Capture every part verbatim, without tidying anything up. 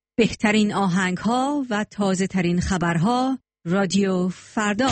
بهترین آهنگ ها و تازه ترین خبرها رادیو فردا.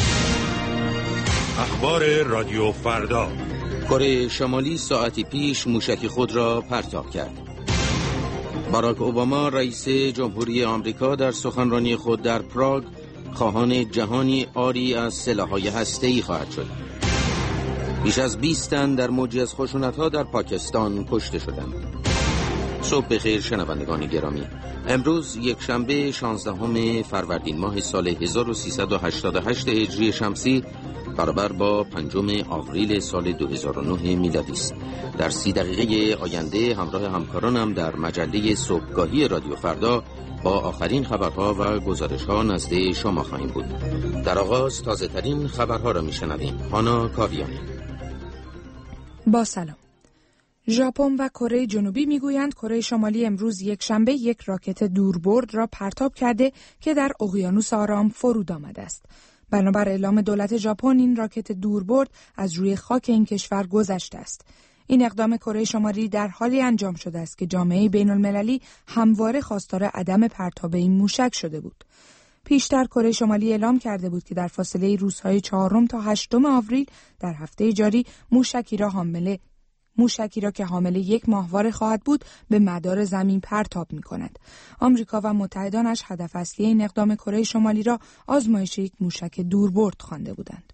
اخبار رادیو فردا. کره شمالی ساعتی پیش موشک خود را پرتاب کرد. باراک اوباما رئیس جمهوری آمریکا در سخنرانی خود در پراگ خواهان جهانی عاری از سلاح‌های هسته‌ای خواهد شد. بیش از بیست تن در موجی از خشونت‌ها در پاکستان کشته شدند. صبح بخیر شنوندگان گرامی. امروز یک شنبه شانزدهم فروردین ماه سال هزار و سیصد و هشتاد و هشت هجری شمسی برابر با پنجم آوریل سال دو هزار و نه میلادی است. در سی دقیقه آینده همراه همکارانم در مجله صبحگاهی رادیو فردا با آخرین خبرها و گزارش‌ها نزد شما خواهیم بود. در آغاز تازه ترین خبرها را میشنویم. هانا کاویانی. با سلام. ژاپن و کره جنوبی میگویند کره شمالی امروز یک شنبه یک راکت دوربرد را پرتاب کرده که در اقیانوس آرام فرود آمده است. بنابر اعلام دولت ژاپن این راکت دوربرد از روی خاک این کشور گذشته است. این اقدام کره شمالی در حالی انجام شده است که جامعه بین المللی همواره خواستار عدم پرتاب این موشک شده بود. پیشتر کره شمالی اعلام کرده بود که در فاصله روزهای چهارم تا هشتم آوریل در هفته جاری موشکی را حامل موشکی را که حامل یک ماهواره خواهد بود به مدار زمین پرتاب می‌کند. آمریکا و متحدانش هدف اصلی این اقدام کره شمالی را آزمایش یک موشک دوربرد خوانده بودند.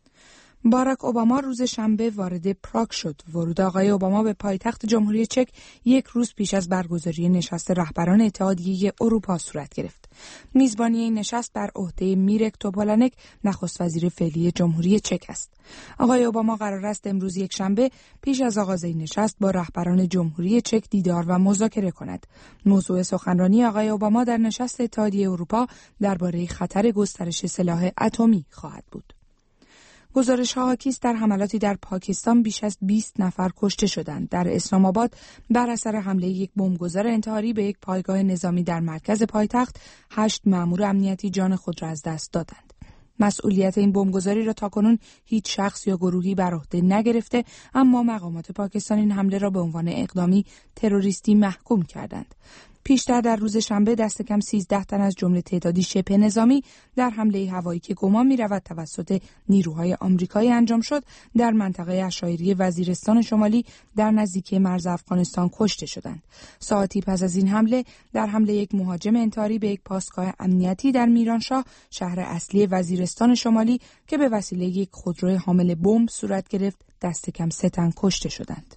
باراک اوباما روز شنبه وارد پراگ شد. ورود آقای اوباما به پایتخت جمهوری چک یک روز پیش از برگزاری نشست رهبران اتحادیه اروپا صورت گرفت. میزبانی این نشست بر عهده میرک توپولانک نخست وزیر فعلی جمهوری چک است. آقای اوباما قرار است امروز یک شنبه پیش از آغاز این نشست با رهبران جمهوری چک دیدار و مذاکره کند. موضوع سخنرانی آقای اوباما در نشست اتحادیه اروپا درباره خطر گسترش سلاح اتمی خواهد بود. گزارش‌ها حاکی است در حملاتی در پاکستان بیش از بیست نفر کشته شدند. در اسلام آباد بر اثر حمله یک بمبگذار انتحاری به یک پایگاه نظامی در مرکز پایتخت، هشت مأمور امنیتی جان خود را از دست دادند. مسئولیت این بمبگذاری را تاکنون هیچ شخص یا گروهی بر عهده نگرفته، اما مقامات پاکستان این حمله را به عنوان اقدامی تروریستی محکوم کردند. پیشتر در روز شنبه دست کم سیزده تن از جمله تعدادی شبه نظامی در حمله هوایی که گمان می‌رود توسط نیروهای آمریکایی انجام شد در منطقه عشایری وزیرستان شمالی در نزدیکی مرز افغانستان کشته شدند. ساعتی پس از این حمله در حمله یک مهاجم انتحاری به یک پاسگاه امنیتی در میرانشاه، شهر اصلی وزیرستان شمالی که به وسیله یک خودروی حامل بمب صورت گرفت، دست کم سه تن کشته شدند.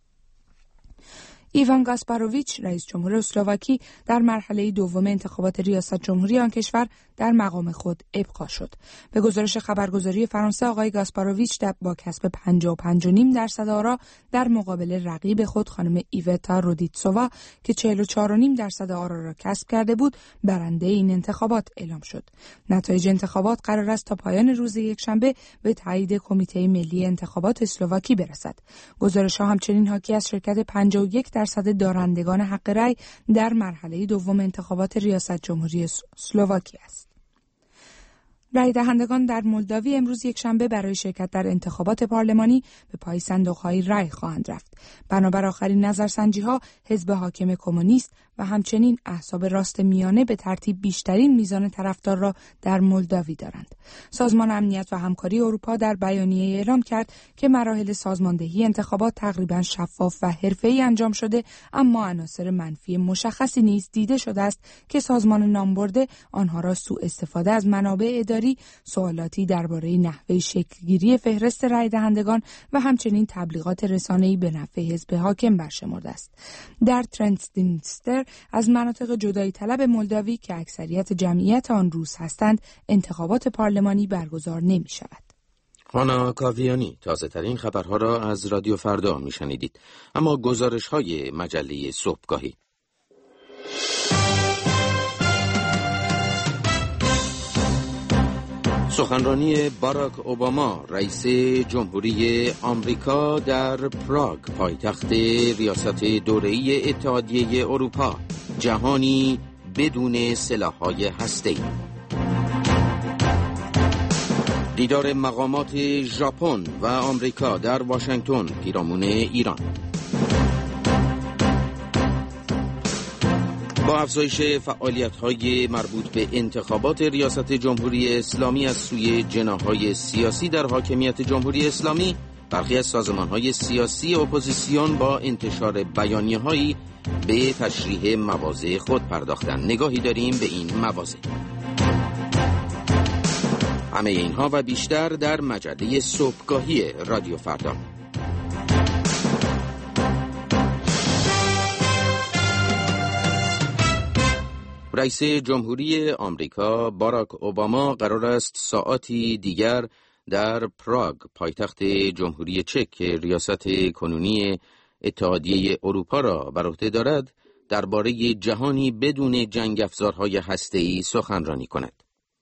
ایوان گاسپاروویچ رئیس جمهور اسلواکی در مرحله دوم انتخابات ریاست جمهوری آن کشور در مقام خود ابقا شد. به گزارش خبرگزاری فرانسه آقای گاسپاروویچ با کسب پنجاه و پنج و نیم درصد آرا در مقابل رقیب خود خانم ایوتا رودیتسووا که چهل و چهار و نیم درصد آرا را کسب کرده بود برنده این انتخابات اعلام شد. نتایج انتخابات قرار است تا پایان روز یکشنبه به تایید کمیته ملی انتخابات اسلواکی برسد. گزارش‌ها همچنین حاکی از شرکت پنجاه و یک درصد دارندگان حق رأی در مرحله دوم انتخابات ریاست جمهوری اسلواکی است. رای دهندگان در مولداوی امروز یک شنبه برای شرکت در انتخابات پارلمانی به پای صندوق‌های رای خواهند رفت. بنابر آخرین نظرسنجی‌ها، حزب حاکم کمونیست و همچنین احزاب راست میانه به ترتیب بیشترین میزان طرفدار را در مولداوی دارند. سازمان امنیت و همکاری اروپا در بیانیه اعلام کرد که مراحل سازماندهی انتخابات تقریباً شفاف و حرفه‌ای انجام شده، اما عناصر منفی مشخصی نیز دیده شده است که سازمان نامبرده آنها را سوء استفاده از منابع اداری، سوالاتی درباره نحوه شکلگیری فهرست رای دهندگان و همچنین تبلیغات رسانه‌ای به نفع حزب حاکم برشمرده است. در ترنسدینستر از مناطق جدایی طلب مولداوی که اکثریت جمعیت آن روز هستند، انتخابات پارلمانی برگزار نمی شود. هانا کاویانی. تازه ترین خبرها را از رادیو فردا می شنیدید. اما گزارش های مجله صبحگاهی. سخنرانی باراک اوباما رئیس جمهوری آمریکا در پراگ، پایتخت ریاست دوره‌ای اتحادیه اروپا، جهانی بدون سلاح‌های هسته‌ای. دیدار مقامات ژاپن و آمریکا در واشنگتن پیرامون ایران. با افزایش فعالیت‌های مربوط به انتخابات ریاست جمهوری اسلامی از سوی جناح‌های سیاسی در حاکمیت جمهوری اسلامی، برخی از سازمان‌های سیاسی اپوزیسیون با انتشار بیانیه‌هایی به تشریح مواضع خود پرداختند. نگاهی داریم به این مواضع. همه اینها و بیشتر در مجله صبحگاهی رادیو فردا. رئیس جمهوری آمریکا باراک اوباما قرار است ساعاتی دیگر در پراگ، پایتخت جمهوری چک که ریاست کنونی اتحادیه اروپا را بر عهده دارد، درباره جهانی بدون جنگ افزارهای هسته‌ای سخنرانی کند.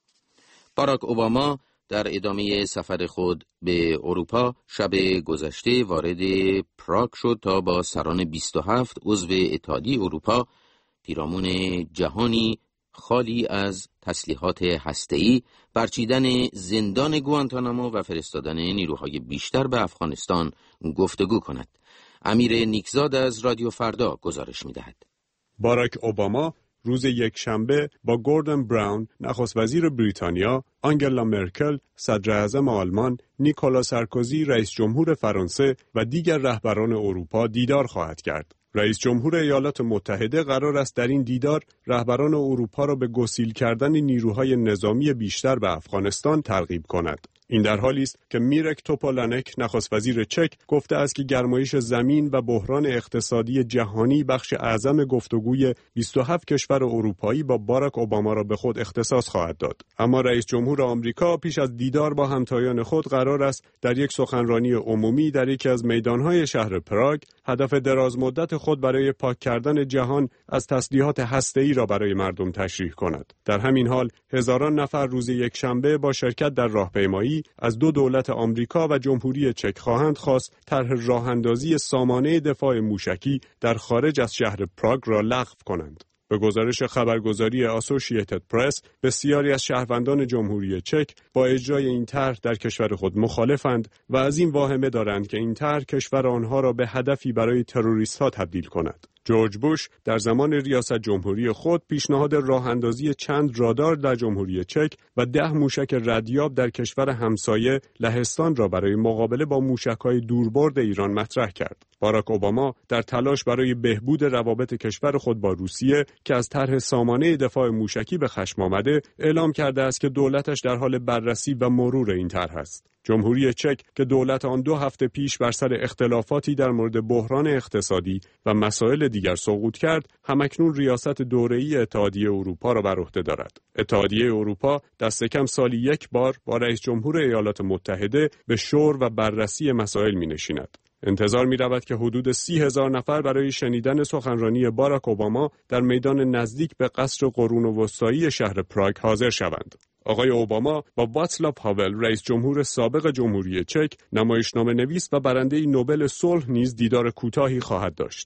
باراک اوباما در ادامه سفر خود به اروپا شب گذشته وارد پراگ شد تا با سران بیست و هفت عضو اتحادیه اروپا پیرامون جهانی خالی از تسلیحات هسته‌ای، برچیدن زندان گوانتانامو و فرستادن نیروهای بیشتر به افغانستان گفتگو کند. امیر نیکزاد از رادیو فردا گزارش می‌دهد. باراک اوباما روز یکشنبه با گوردن براون، نخست وزیر بریتانیا، آنگلا مرکل، صدر اعظم آلمان، نیکولا سارکوزی، رئیس جمهور فرانسه و دیگر رهبران اروپا دیدار خواهد کرد. رئیس جمهور ایالات متحده قرار است در این دیدار رهبران اروپا را به گسیل کردن نیروهای نظامی بیشتر به افغانستان ترغیب کند. این در حالی است که میرک توپولانک، نخست وزیر چک، گفته است که گرمایش زمین و بحران اقتصادی جهانی بخش اعظم گفتگوی بیست و هفت کشور اروپایی با باراک اوباما را به خود اختصاص خواهد داد. اما رئیس جمهور آمریکا پیش از دیدار با همتایان خود قرار است در یک سخنرانی عمومی در یکی از میدانهای شهر پراگ هدف درازمدت خود برای پاک کردن جهان از تسلیحات هسته‌ای را برای مردم تشریح کند. در همین حال هزاران نفر روز یکشنبه با شرکت در راهپیمایی از دو دولت آمریکا و جمهوری چک خواهند خواست طرح راه‌اندازی سامانه دفاع موشکی در خارج از شهر پراگ را لغو کنند. به گزارش خبرگزاری آسوشییتد پرس، بسیاری از شهروندان جمهوری چک با اجرای این طرح در کشور خود مخالفند و از این واهمه دارند که این طرح کشور آنها را به هدفی برای تروریست‌ها تبدیل کند. جورج بوش در زمان ریاست جمهوری خود پیشنهاد راه اندازی چند رادار در جمهوری چک و ده موشک ردیاب در کشور همسایه لهستان را برای مقابله با موشک‌های دوربرد ایران مطرح کرد. باراک اوباما در تلاش برای بهبود روابط کشور خود با روسیه که از طرح سامانه دفاع موشکی به خشم آمده، اعلام کرده است که دولتش در حال بررسی و مرور این طرح است. جمهوری چک که دولت آن دو هفته پیش بر سر اختلافاتی در مورد بحران اقتصادی و مسائل دیگر سقوط کرد، همکنون ریاست دوره‌ای اتحادیه اروپا را بر عهده دارد. اتحادیه اروپا دست کم سالی یک بار با رئیس جمهور ایالات متحده به شور و بررسی مسائل می‌نشیند. انتظار می‌رود که حدود سی هزار نفر برای شنیدن سخنرانی باراک اوباما در میدان نزدیک به قصر قرون وسطایی شهر پراگ حاضر شوند. آقای اوباما با واتسلاو هاول، رئیس جمهور سابق جمهوری چک، نمایشنامه نویس و برنده نوبل صلح نیز دیدار کوتاهی خواهد داشت.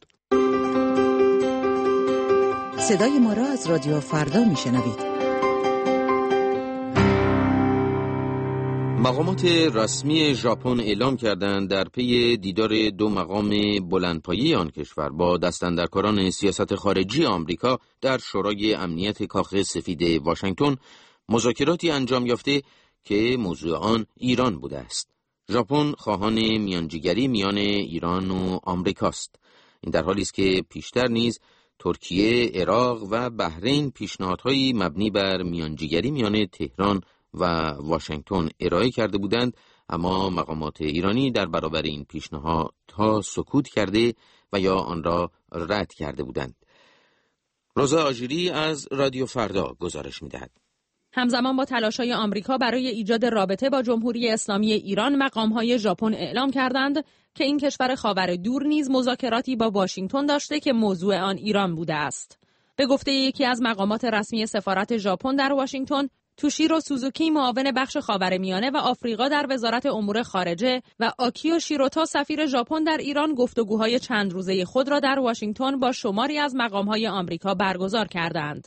صدای ما را از رادیو فردا میشنوید. مقامات رسمی ژاپن اعلام کردند در پی دیدار دو مقام بلندپایه آن کشور با دستاندرکاران سیاست خارجی آمریکا در شورای امنیت کاخ سفید واشنگتن مذاکراتی انجام یافته که موضوع آن ایران بوده است. ژاپن خواهان میانجیگری میان ایران و آمریکاست. این در حالی است که پیشتر نیز ترکیه، عراق و بحرین پیشنهادهایی مبنی بر میانجیگری میان تهران و واشنگتن ارائه کرده بودند، اما مقامات ایرانی در برابر این پیشنهادها سکوت کرده و یا آن را رد کرده بودند. روزا آژیری از رادیو فردا گزارش می‌دهد. همزمان با تلاش‌های آمریکا برای ایجاد رابطه با جمهوری اسلامی ایران، مقام‌های ژاپن اعلام کردند که این کشور خاور دور نیز مذاکراتی با واشنگتن داشته که موضوع آن ایران بوده است. به گفته یکی از مقامات رسمی سفارت ژاپن در واشنگتن، توشیرو سوزوکی، معاون بخش خاورمیانه و آفریقا در وزارت امور خارجه، و آکیو شیروتا، سفیر ژاپن در ایران، گفتگوهای چند روزه خود را در واشنگتن با شماری از مقام‌های آمریکا برگزار کردند.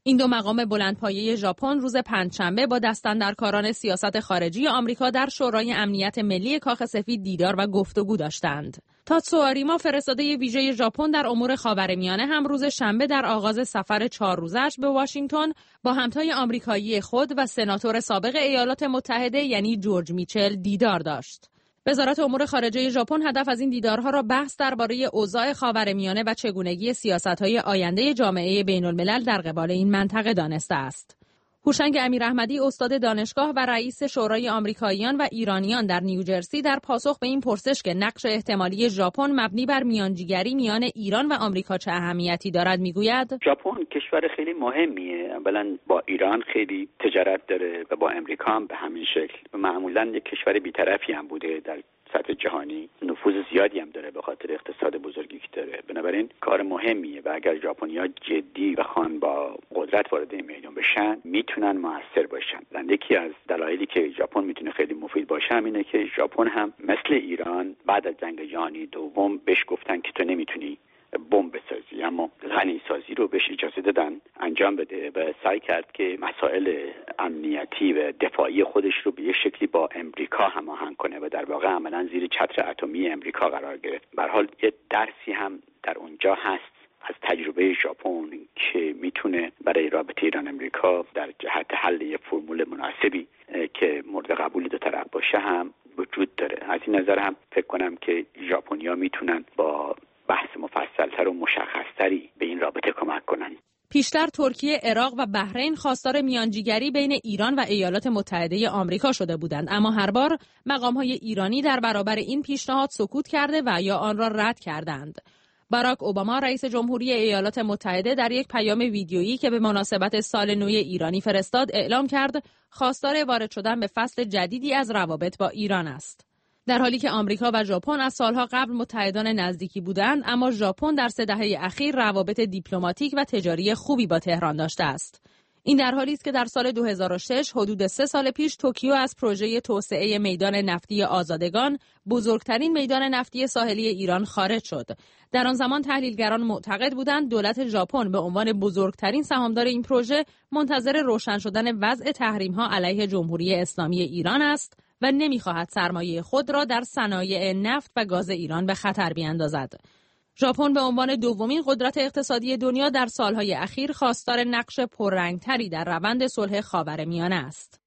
این دو مقام بلندپایه ژاپن روز پنجشنبه با دستاندرکاران سیاست خارجی آمریکا در شورای امنیت ملی کاخ سفید دیدار و گفتگو داشتند. تاتسو آریما فرستاده ویژه ژاپن در امور خاورمیانه هم روز شنبه در آغاز سفر چهار روزش به واشنگتن با همتای آمریکایی خود و سناتور سابق ایالات متحده یعنی جورج میچل دیدار داشت. وزارت امور خارجه ژاپن هدف از این دیدارها را بحث درباره اوضاع خاورمیانه و چگونگی سیاست‌های آینده جامعه بین‌الملل در قبال این منطقه دانسته است. هوشنگ امیراحمدی استاد دانشگاه و رئیس شورای آمریکاییان و ایرانیان در نیوجرسی در پاسخ به این پرسش که نقش احتمالی ژاپن مبنی بر میانجیگری میان ایران و آمریکا چه اهمیتی دارد میگوید: ژاپن کشور خیلی مهمیه. اولا با ایران خیلی تجارت داره و با امریکا هم به همین شکل. معمولا یک کشور بی‌طرفی هم بوده در سطح جهانی، نفوذ زیادی هم داره به خاطر اقتصاد بزرگی که داره. بنابراین کار مهمیه و اگر ژاپنی‌ها جدی بخوان با قدرت وارد این میدان بشن میتونن موثر باشن. یکی از دلایلی که ژاپن میتونه خیلی مفید باشه اینه که ژاپن هم مثل ایران بعد از جنگ جهانی دوم بهش گفتن که تو نمیتونی بمب بسازی، اما غنی سازی رو بهش اجازه دادن انجام بده و سعی کرد که مسائل امنیتی و دفاعی خودش رو به یه شکلی با امریکا هماهنگ کنه و در واقع عملاً زیر چتر اتمی امریکا قرار گرفت. به هر حال یه درسی هم در اونجا هست از تجربه ژاپن که میتونه برای رابطه ایران امریکا در جهت حل یه فرمول مناسبی که مورد قبول دو طرف باشه هم وجود داره. از این نظر هم فکر کنم که ژاپنیا میتونن با بحث مفصل‌تر و مشخص‌تری به این رابطه کمک کنن. پیشتر ترکیه، عراق و بحرین خواستار میانجیگری بین ایران و ایالات متحده آمریکا شده بودند، اما هر بار مقام‌های ایرانی در برابر این پیشنهاد سکوت کرده و یا آن را رد کردند. باراک اوباما رئیس جمهوری ایالات متحده در یک پیام ویدیویی که به مناسبت سال نو ایرانی فرستاد اعلام کرد خواستار وارد شدن به فصل جدیدی از روابط با ایران است. در حالی که آمریکا و ژاپن از سالها قبل متحدان نزدیکی بودند، اما ژاپن در سه دهه اخیر روابط دیپلماتیک و تجاری خوبی با تهران داشته است. این در حالی است که در سال دو هزار و شش، حدود سه سال پیش، توکیو از پروژه توسعه میدان نفتی آزادگان، بزرگترین میدان نفتی ساحلی ایران، خارج شد. در آن زمان تحلیلگران معتقد بودند دولت ژاپن به عنوان بزرگترین سهامدار این پروژه منتظر روشن شدن وضع تحریم‌ها علیه جمهوری اسلامی ایران است و نمی‌خواهد سرمایه خود را در صنایع نفت و گاز ایران به خطر بیاندازد. ژاپن به عنوان دومین قدرت اقتصادی دنیا در سالهای اخیر خواستار نقش پررنگتری در روند صلح خاورمیانه است.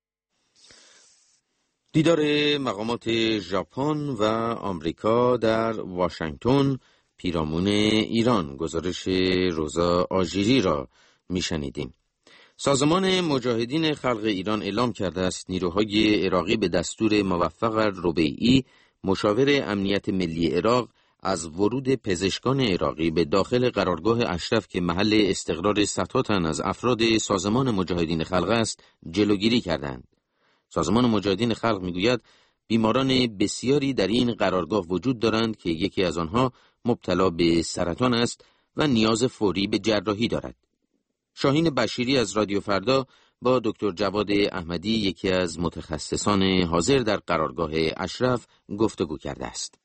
دیدار مقامات ژاپن و آمریکا در واشنگتن پیرامون ایران، گزارش روزا آژیری را میشنیدیم. سازمان مجاهدین خلق ایران اعلام کرده است نیروهای عراقی به دستور موفق ربیعی، مشاور امنیت ملی عراق، از ورود پزشکان عراقی به داخل قرارگاه اشرف که محل استقرار صدها تن از افراد سازمان مجاهدین خلق است جلوگیری کردند. سازمان مجاهدین خلق میگوید بیماران بسیاری در این قرارگاه وجود دارند که یکی از آنها مبتلا به سرطان است و نیاز فوری به جراحی دارد. شاهین بشیری از رادیو فردا با دکتر جواد احمدی، یکی از متخصصان حاضر در قرارگاه اشرف، گفتگو کرده است.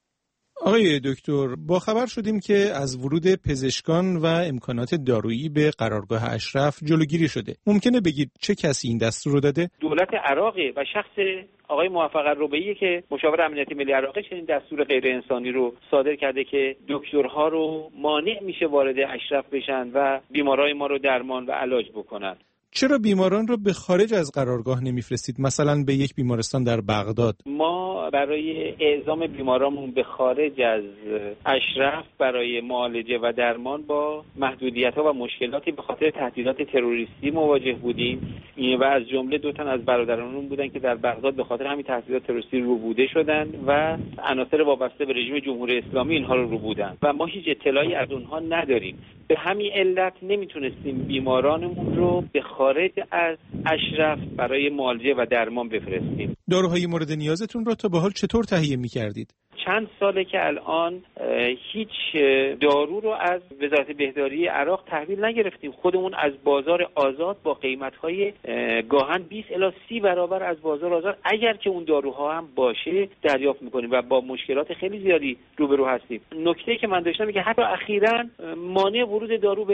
آقای دکتر، با خبر شدیم که از ورود پزشکان و امکانات دارویی به قرارگاه اشرف جلوگیری شده. ممکنه بگید چه کسی این دستور رو داده؟ دولت عراقه و شخص آقای موفق ربیعی که مشاور امنیت ملی عراقه چنین دستور غیر انسانی رو صادر کرده که دکترها رو مانع میشه وارد اشرف بشن و بیمارای ما رو درمان و علاج بکنن. چرا بیماران رو به خارج از قرارگاه نمیفرستید؟ مثلا به یک بیمارستان در بغداد. ما برای اعزام بیمارامون به خارج از اشرف برای معالجه و درمان با محدودیت‌ها و مشکلاتی به خاطر تهدیدات تروریستی مواجه بودیم و از جمله دو تن از برادرانمون بودن که در بغداد به خاطر همین تهدیدات تروریستی روبوده شدن و عناصر وابسته به رژیم جمهوری اسلامی اینها رو روبودن و ما هیچ اطلاعی از اونها نداریم. به همین علت نمیتونستیم بیمارانمون رو به خارج از اشرف برای معالجه و درمان بفرستیم. داروهای مورد نیازتون رو تا به حال چطور تهیه می‌کردید؟ چند ساله که الان هیچ دارو رو از وزارت بهداری عراق تحویل نگرفتیم. خودمون از بازار آزاد با قیمت‌های گاهن بیست الی سی برابر از بازار آزاد اگر که اون داروها هم باشه دریافت می‌کنیم و با مشکلات خیلی زیادی روبرو هستیم. نکته که من داشتم که حتی اخیراً مانع ورود دارو به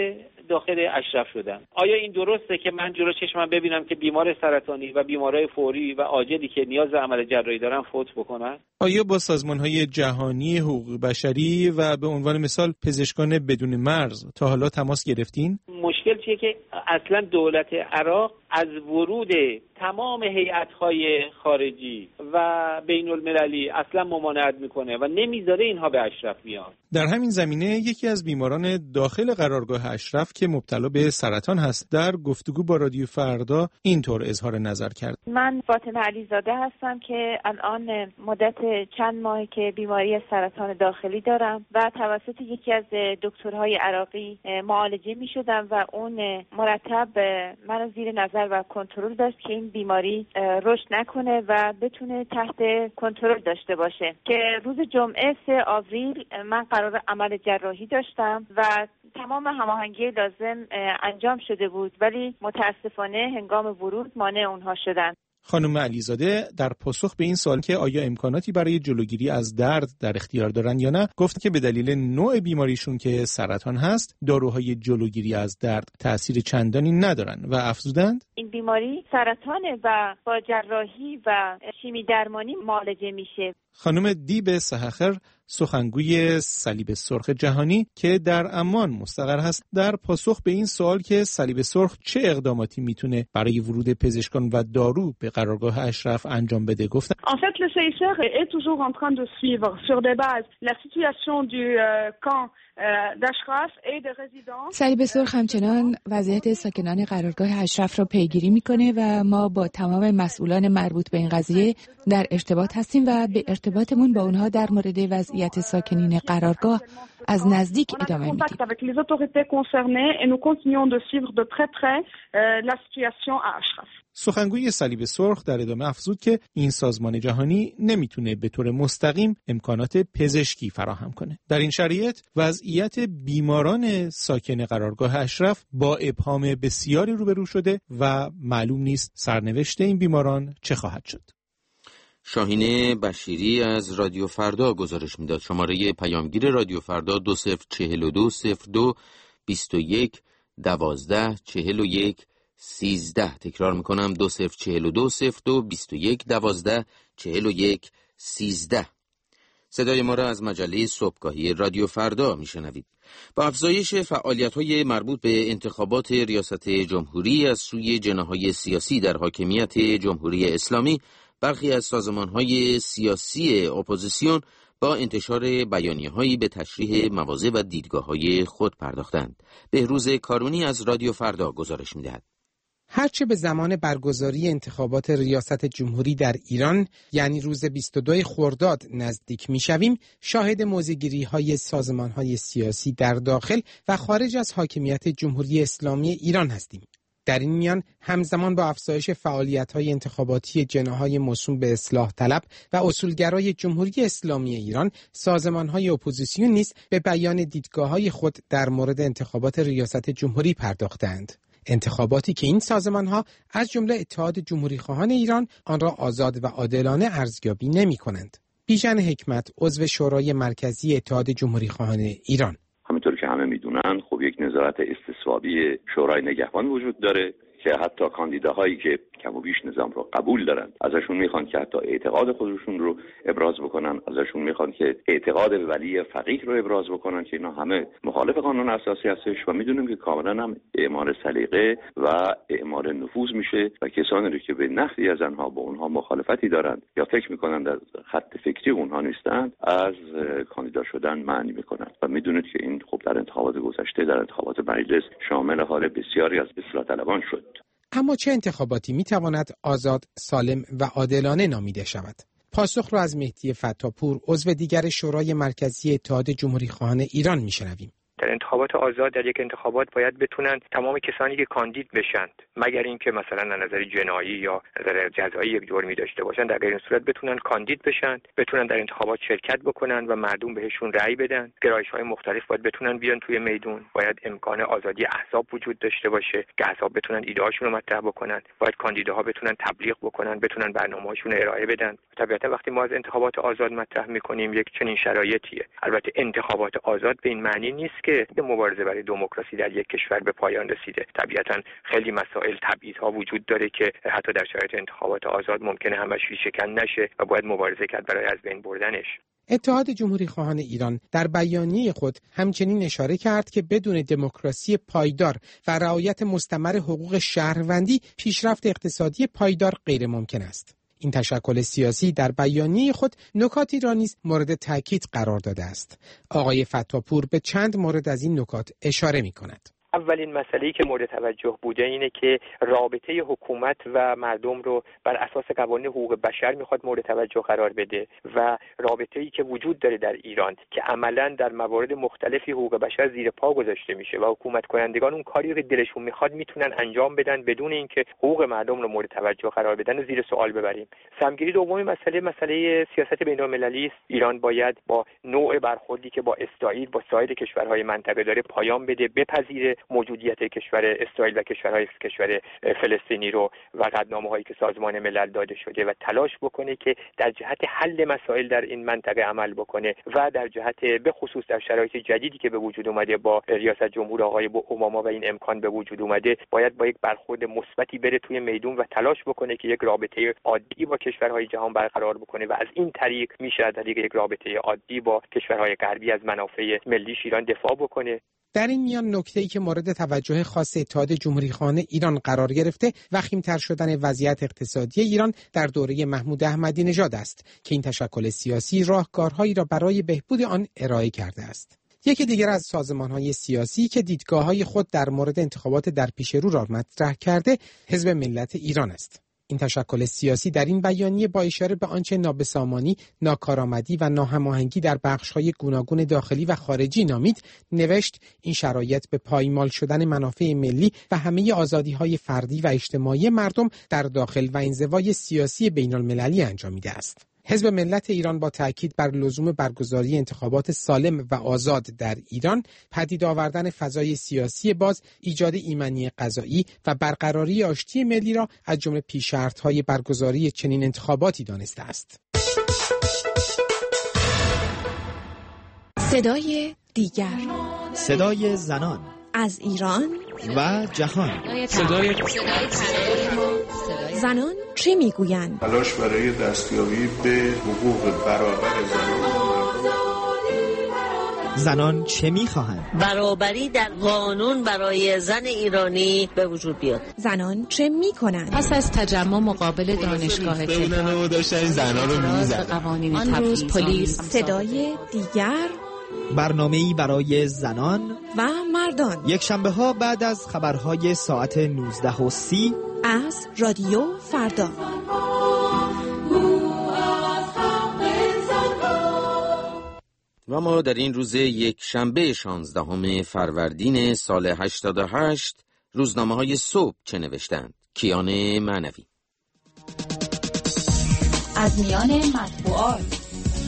داخل اشرف شدن. آیا این درسته که من جلو چشمم ببینم که بیمار سرطانی و بیمارای فوری و عاجلی که نیاز به عمل جراحی دارن فوت بکنن؟ آیا با سازمان‌های جهانی حقوق بشری و به عنوان مثال پزشکان بدون مرز تا حالا تماس گرفتین؟ مشکل چیه که اصلا دولت عراق از ورود تمام هیئت‌های خارجی و بین المللی اصلا ممانعت میکنه و نمیذاره اینها به اشرف بیان. در همین زمینه یکی از بیماران داخل قرارگاه اشرف که مبتلا به سرطان هست در گفتگو با رادیو فردا اینطور اظهار نظر کرد. من فاطمه علیزاده هستم که الان مدت چند ماهی که بیماری سرطان داخلی دارم و توسط یکی از دکترهای عراقی معالجه میشدم و اون مرتب منو زیر نظر و کنترل داشت که این بیماری رشد نکنه و بتونه تحت کنترل داشته باشه. که روز جمعه سه آوریل من قرار عمل جراحی داشتم و تمام هماهنگی لازم انجام شده بود، ولی متاسفانه هنگام ورود مانع اونها شدن. خانم علیزاده در پاسخ به این سوال که آیا امکاناتی برای جلوگیری از درد در اختیار دارن یا نه، گفت که به دلیل نوع بیماریشون که سرطان هست، داروهای جلوگیری از درد تأثیر چندانی ندارن و افزودند این بیماری سرطانه و با جراحی و شیمی درمانی معالجه میشه. خانم دیب سحخر، سخنگوی صلیب سرخ جهانی که در عمان مستقر هست، در پاسخ به این سوال که صلیب سرخ چه اقداماتی میتونه برای ورود پزشکان و دارو به قرارگاه اشرف انجام بده گفتن: En fait, le C I C R est toujours en train de suivre sur des bases la situation du camp d'Ashraf et des résidents. صلیب سرخ همچنان وضعیت ساکنان قرارگاه اشرف را پیگیری میکنه و ما با تمام مسئولان مربوط به این قضیه در ارتباط هستیم و به ارتباطمون با اونها در مورد وضعیت ساکنین قرارگاه از نزدیک ادامه میدیم. avec les autorités concernées et nous continuons de suivre de très près la situation à Ashraf. سخنگوی صلیب سرخ در ادامه افزود که این سازمان جهانی نمیتونه به طور مستقیم امکانات پزشکی فراهم کنه. در این شرایط وضعیت بیماران ساکن قرارگاه اشرف با ابهام بسیاری روبرو شده و معلوم نیست سرنوشت این بیماران چه خواهد شد. شاهین بشیری از رادیو فردا گزارش میداد. شماره پیامگیر رادیو فردا دو صفر چهل و دو صفر دو بیست و یک دوازده چهل و یک سیزده. تکرار میکنم دو صفر چهل و دو صفر دو بیست و یک دوازده چهل و یک سیزده. صدای ما را از مجله صبحگاهی رادیو فردا میشنوید. با افزایش فعالیت‌های مربوط به انتخابات ریاست جمهوری از سوی جناح‌های سیاسی در حاکمیت جمهوری اسلامی، برخی از سازمان‌های سیاسی اپوزیسیون با انتشار بیانیه‌هایی به تشریح مواضع و دیدگاه‌های خود پرداختند. بهروز کارونی از رادیو فردا گزارش می‌دهد. هرچه به زمان برگزاری انتخابات ریاست جمهوری در ایران یعنی روز بیست و دو خرداد نزدیک می‌شویم، شاهد موضع‌گیری‌های سازمان‌های سیاسی در داخل و خارج از حاکمیت جمهوری اسلامی ایران هستیم. در این میان همزمان با افزایش فعالیت‌های انتخاباتی جناح‌های موسوم به اصلاح طلب و اصولگرای جمهوری اسلامی ایران، سازمان‌های اپوزیسیون نیز به بیان دیدگاه‌های خود در مورد انتخابات ریاست جمهوری پرداختند. انتخاباتی که این سازمان‌ها از جمله اتحاد جمهوری‌خواهان ایران آن را آزاد و عادلانه ارزیابی نمی‌کنند. بیژن حکمت، عضو شورای مرکزی اتحاد جمهوری‌خواهان ایران: همونطور که همه میدونن خب یک نظارت استصوابی شورای نگهبان وجود داره که حتی کاندیداهایی که کم و بیش نظام رو قبول دارن ازشون میخوان که حتی اعتقاد خودشون رو ابراز بکنن، ازشون میخوان که اعتقاد به ولی فقیه رو ابراز بکنن که اینا همه مخالف قانون اساسی هستش و میدونیم که کاملا هم اعمال سلیقه و اعمال نفوذ میشه و کسانی رو که به نحوی از آنها با اونها مخالفتی دارن یا فکر میکنن در خط فکری اونها نیستند از کاندیدا شدن معنی میکنن و میدونید که این خب در انتخابات گذشته در انتخابات مجلس شامل حال بسیاری از اصلاح طلبان شد. اما چه انتخاباتی میتواند آزاد، سالم و عادلانه نامیده شود؟ پاسخ را از مهدی فتاپور، عضو دیگر شورای مرکزی اتحاد جمهوری‌خواهان ایران میشنویم. در انتخابات آزاد در یک انتخابات باید بتونن تمام کسانی که کاندید بشند، مگر اینکه مثلا از نظر جنایی یا نظر جزایی یک جرمی داشته باشند، در غیر این صورت بتونن کاندید بشند، بتونن در انتخابات شرکت بکنن و مردم بهشون رأی بدن. گرایش‌های مختلف باید بتونن بیان توی میدون. باید امکان آزادی احزاب وجود داشته باشه که احزاب بتونن ایده‌هاشون رو مطرح بکنن. باید کاندیداها بتونن تبلیغ بکنن، بتونن برنامه‌هاشون رو ارائه بدن. طبیعتا وقتی ما از انتخابات آزاد مطرح میکنیم یک چنین شرایطیه. البته انتخابات آزاد به این معنی نیست که مبارزه برای دموکراسی در یک کشور به پایان رسیده. طبیعتا خیلی مسائل تبعیض‌ها وجود داره که حتی در شرایط انتخابات آزاد ممکنه همش ریشه‌کن نشه و باید مبارزه کرد برای از بین بردنش. اتحاد جمهوری خواهان ایران در بیانیه خود همچنین اشاره کرد که بدون دموکراسی پایدار و رعایت مستمر حقوق شهروندی پیشرفت اقتصادی پایدار غیر ممکن است. این تشکل سیاسی در بیانیه خود نکاتی را نیز مورد تاکید قرار داده است. آقای فتاپور به چند مورد از این نکات اشاره می‌کند. اولین مسئله‌ای که مورد توجه بوده اینه که رابطه حکومت و مردم رو بر اساس قوانین حقوق بشر میخواد مورد توجه قرار بده و رابطه‌ای که وجود داره در ایران که عملاً در موارد مختلفی حقوق بشر زیر پا گذاشته میشه و حکومت کنندگان اون کاری که دلشون میخواد میتونن انجام بدن بدون اینکه حقوق مردم رو مورد توجه قرار بدن و زیر سوال ببریم. سمگیری دومی مسئله مسئله سیاست بین‌المللی است. ایران باید با نوع برخوردی که با اسرائیل با سایر کشورهای منطقه داره پایان بده، بپذیره موجودیت کشور اسرائیل و کشورهای کشور فلسطینی رو و قطعنامه‌هایی که سازمان ملل داده شده و تلاش بکنه که در جهت حل مسائل در این منطقه عمل بکنه و در جهت به خصوص در شرایط جدیدی که به وجود اومده با ریاست جمهور آقای اوباما و این امکان به وجود اومده باید با یک برخورد مثبتی بره توی میدون و تلاش بکنه که یک رابطه عادی با کشورهای جهان برقرار بکنه و از این طریق میشه از طریق یک رابطه عادی با کشورهای غربی از منافع ملیش ایران دفاع بکنه. در این میان نکته‌ای که مورد توجه خاص اتحاد جمهوری خواهان ایران قرار گرفته وخیم‌تر شدن وضعیت اقتصادی ایران در دوره محمود احمدی نژاد است که این تشکل سیاسی راهکارهایی را برای بهبود آن ارائه کرده است. یکی دیگر از سازمان‌های سیاسی که دیدگاه‌های خود در مورد انتخابات در پیش رو را مطرح کرده حزب ملت ایران است. این تشکل سیاسی در این بیانیه با اشاره به آنچه نابسامانی، ناکارآمدی و ناهماهنگی در بخش‌های گوناگون داخلی و خارجی نامید، نوشت این شرایط به پایمال شدن منافع ملی و همه آزادی‌های فردی و اجتماعی مردم در داخل و انزوای سیاسی بین‌المللی انجامیده است. حزب ملت ایران با تاکید بر لزوم برگزاری انتخابات سالم و آزاد در ایران، پدید آوردن فضای سیاسی باز، ایجاد ایمنی غذایی و برقراری آشتی ملی را از جمله پیش‌شرط‌های برگزاری چنین انتخاباتی دانسته است. صدای دیگر، صدای زنان از ایران و جهان، صدای زنان چه میگویند؟ تلاش برای دستیابی به حقوق برابر زنان. زنان چه میخواهند؟ برابری در قانون برای زن ایرانی به وجود بیاد. زنان چه میکنند؟ پس از تجمع مقابل دانشگاه تهران داشتن زنان رو میزدن. آن روز پلیس. صدای دیگر، برنامه‌ای برای زنان و مردان، یک شنبه ها بعد از خبرهای ساعت نوزده و سی از رادیو فردا. و ما در این روز یک شنبه شانزدهم فروردین سال هشتاد و هشت روزنامه‌های صبح چه نوشتند؟ کیان معنوی. از میان مطبوعات.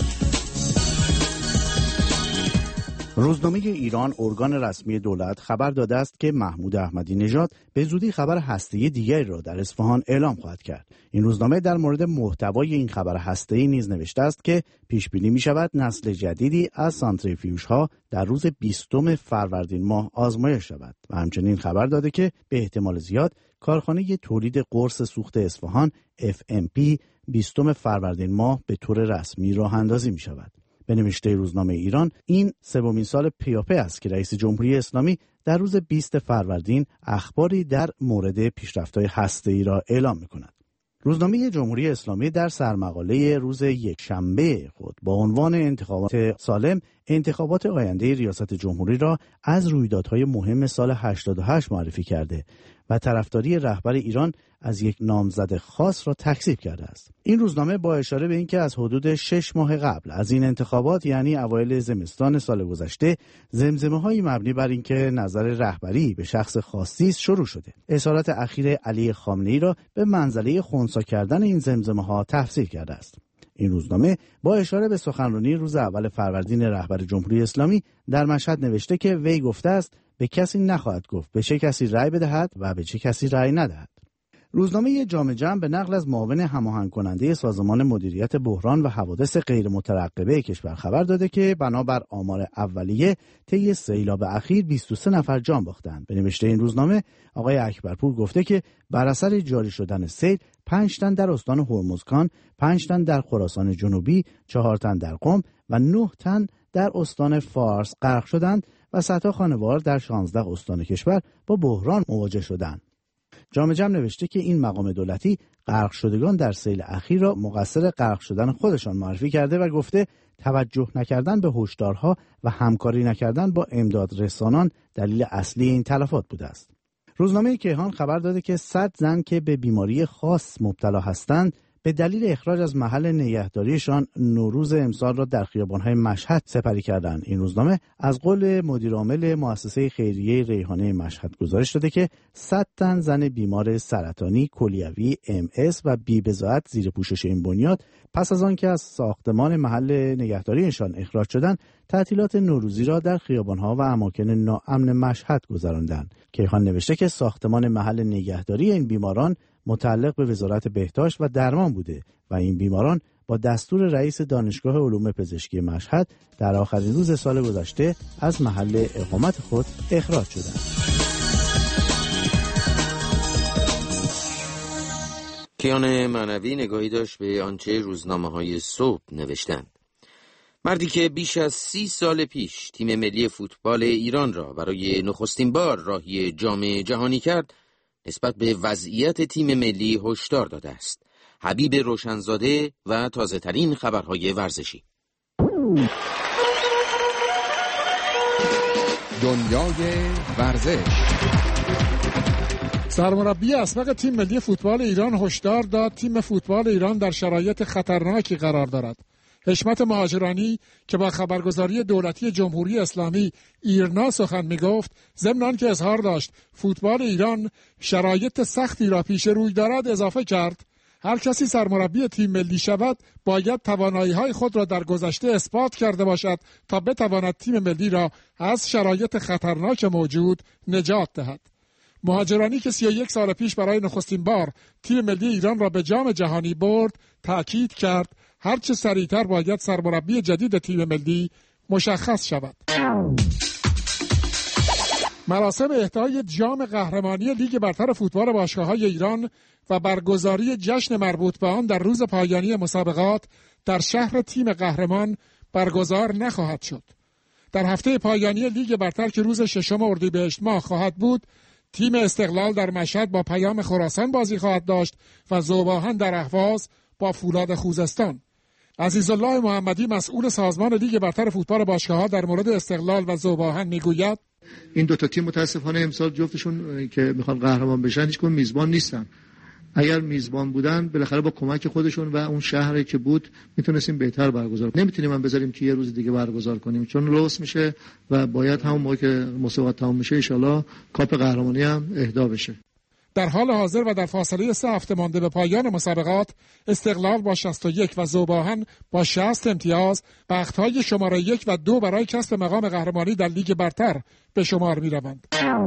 روزنامه ایران، ارگان رسمی دولت، خبر داده است که محمود احمدی نژاد به زودی خبر هسته‌ای دیگری را در اصفهان اعلام خواهد کرد. این روزنامه در مورد محتوای این خبر هسته‌ای نیز نوشته است که پیش بینی می‌شود نسل جدیدی از سانتریفیوژها در روز بیستم فروردین ماه آزمایش شود و همچنین خبر داده که به احتمال زیاد کارخانه تولید قرص سوخت اصفهان اف ام پی بیستم فروردین ماه به طور رسمی راه اندازی می‌شود. به نوشته روزنامه ایران، این سومین سال پیاپی است که رئیس جمهوری اسلامی در روز بیست فروردین اخباری در مورد پیشرفت‌های هسته‌ای را اعلام می‌کند. روزنامه جمهوری اسلامی در سرمقاله روز یکشنبه خود با عنوان انتخابات سالم، انتخابات آینده ریاست جمهوری را از رویدادهای مهم سال هشتاد و هشت معرفی کرده و طرفداری رهبر ایران از یک نامزد خاص را تکذیب کرده است. این روزنامه با اشاره به اینکه از حدود شش ماه قبل از این انتخابات، یعنی اوایل زمستان سال گذشته، زمزمه‌هایی مبنی بر اینکه نظر رهبری به شخص خاصی است شروع شده، اظهارات اخیر علی خامنه‌ای را به منزله خنثی کردن این زمزمه‌ها تفسیر کرده است. این روزنامه با اشاره به سخنرانی روز اول فروردین رهبر جمهوری اسلامی در مشهد نوشته که وی گفته است به کسی نخواهد گفت به چه کسی رأی بدهد و به چه کسی رأی ندهد. روزنامه جامعه جمع به نقل از معاون هماهنگ کننده سازمان مدیریت بحران و حوادث غیر مترقبه کشور خبر داده که بنابر آمار اولیه طی سیلاب اخیر بیست و سه نفر جان باختند. به نوشته این روزنامه آقای اکبرپور گفته که بر اثر جاری شدن سیل پنج تن در استان هرمزگان، پنج تن در خراسان جنوبی، چهار تن در قم و نه تن در استان فارس غرق شدند و صدها خانوار در شانزده استان کشور با بحران مواجه شدند. جامعه جمع نوشته که این مقام دولتی غرق شدگان در سیل اخیر را مقصر غرق شدن خودشان معرفی کرده و گفته توجه نکردن به هشدارها و همکاری نکردن با امداد رسانان دلیل اصلی این تلفات بوده است. روزنامه کیهان خبر داده که صد زن که به بیماری خاص مبتلا هستند به دلیل اخراج از محل نگهداریشان نوروز امسال را در خیابان‌های مشهد سپری کردند. این روزنامه از قول مدیر عامل مؤسسه خیریه ریحانه مشهد گزارش داده که صد تن زن بیمار سرطانی، کلیوی، ام اس و بی‌بضاعت زیر پوشش این بنیاد پس از آنکه از ساختمان محل نگهداریشان اخراج شدند، تعطیلات نوروزی را در خیابان‌ها و اماکن ناامن مشهد گذراندند. کیهان نوشته که ساختمان محل نگهداری این بیماران متعلق به وزارت بهداشت و درمان بوده و این بیماران با دستور رئیس دانشگاه علوم پزشکی مشهد در آخرین روز سال گذشته از محل اقامت خود اخراج شدند. کیان معنوی نگاهی داشت به آنچه روزنامه‌های صبح نوشتند. مردی که بیش از سی سال پیش تیم ملی فوتبال ایران را برای نخستین بار راهی جام جهانی کرد، نسبت به وضعیت تیم ملی هشدار داده است. حبیب روشنزاده و تازه ترین خبرهای ورزشی. دنیای ورزش. سرمربی اسبق تیم ملی فوتبال ایران هشدار داد تیم فوتبال ایران در شرایط خطرناکی قرار دارد. حشمت مهاجرانی که با خبرگزاری دولتی جمهوری اسلامی ایرنا سخن می‌گفت، ضمن آنکه اظهار داشت فوتبال ایران شرایط سختی را پیش روی دارد، اضافه کرد هر کسی سرمربی تیم ملی شود باید توانایی‌های خود را در گذشته اثبات کرده باشد تا بتواند تیم ملی را از شرایط خطرناک موجود نجات دهد. مهاجرانی که سی و یک سال پیش برای نخستین بار تیم ملی ایران را به جام جهانی برد، تأکید کرد هرچه سریعتر باید سرمربی جدید تیم ملی مشخص شود. مراسم اهدای جام قهرمانی لیگ برتر فوتبال باشگاه‌های ایران و برگزاری جشن مربوط به آن در روز پایانی مسابقات در شهر تیم قهرمان برگزار نخواهد شد. در هفته پایانی لیگ برتر که روز ششم اردیبهشت ماه خواهد بود، تیم استقلال در مشهد با پیام خراسان بازی خواهد داشت و ذوب‌آهن در اهواز با فولاد خوزستان. عزیزالله محمدی مسئول سازمان لیگ برتر فوتبال باشگاه‌ها در مورد استقلال و ذوب‌آهن میگوید این دو تا تیم متاسفانه امسال جفتشون که میخوان قهرمان بشن هیچ کدوم میزبان نیستن. اگر میزبان بودن بالاخره با کمک خودشون و اون شهری که بود میتونستیم بهتر برگزار کنیم. نمیتونیم من بذاریم که یه روز دیگه برگزار کنیم چون لوس میشه و باید همون موقع که مسابقات تمام میشه ان شاءالله کاپ قهرمانی هم اهدا بشه. در حال حاضر و در فاصله سه هفته مانده به پایان مسابقات، استقلال با شصت و یک و ذوب‌آهن با شصت امتیاز بخت‌های شماره یک و دو برای کسب مقام قهرمانی در لیگ برتر به شمار می‌روند.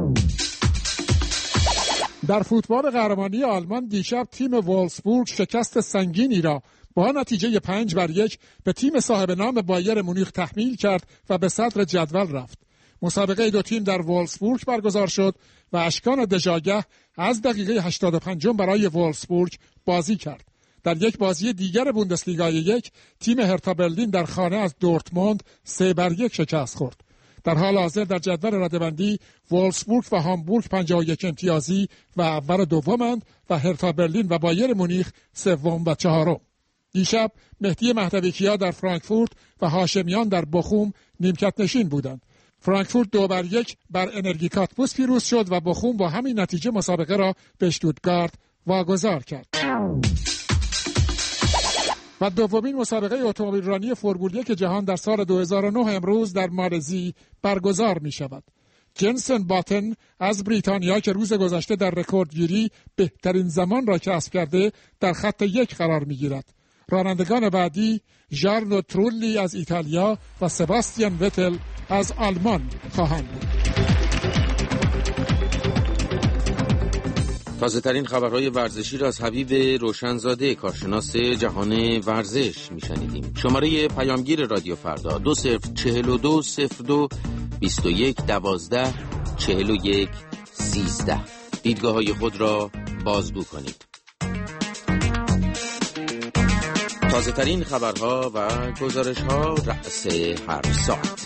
در فوتبال قهرمانی آلمان دیشب تیم وولفسبورگ شکست سنگینی را با نتیجه پنج بر یک به تیم صاحب نام بایر مونیخ تحمیل کرد و به صدر جدول رفت. مسابقه دو تیم در وولفسبورگ برگزار شد و اشکان دژاگه از دقیقه هشتاد و پنج برای وولفسبورگ بازی کرد. در یک بازی دیگر بوندسلیگای یک، تیم هرتا برلین در خانه از دورتموند سه بر یک شکست خورد. در حال حاضر در جدول رده‌بندی وولفسبورگ و هامبورگ پنجاه و یک امتیازی و اول و دومند و هرتا برلین و بایر مونیخ سوم و چهارم. دیشب مهدی مهدوی‌کیا در فرانکفورت و هاشمیان در بخوم نیمکت نشین بودند. فرانکفورت دو بر یک بر انرژی کاتبوس پیروز شد و بخوم با همین نتیجه مسابقه را به اشتوتگارت واگذار کرد. و دومین مسابقه اتومبیلرانی فرمول یک جهان در سال دو هزار و نه امروز در مالزی برگزار می شود. جنسن باتن از بریتانیا که روز گذشته در رکوردگیری بهترین زمان را کسب کرده در خط یک قرار می گیرد. رانندگان بعدی ژارنو تروللی از ایتالیا و سباستیان وتل از آلمان خواهند بود. تازه ترین خبرهای ورزشی را از حبیب روشنزاده کارشناس جهان ورزش میشنیدیم. شماره پیامگیر رادیو فردا دو صفر چهل و دو صفر دو بیست و یک دوازده چهل و یک سیزده. دیدگاه های خود را بازگو کنید. تازه ترین خبرها و گزارش ها رأس هر ساعت.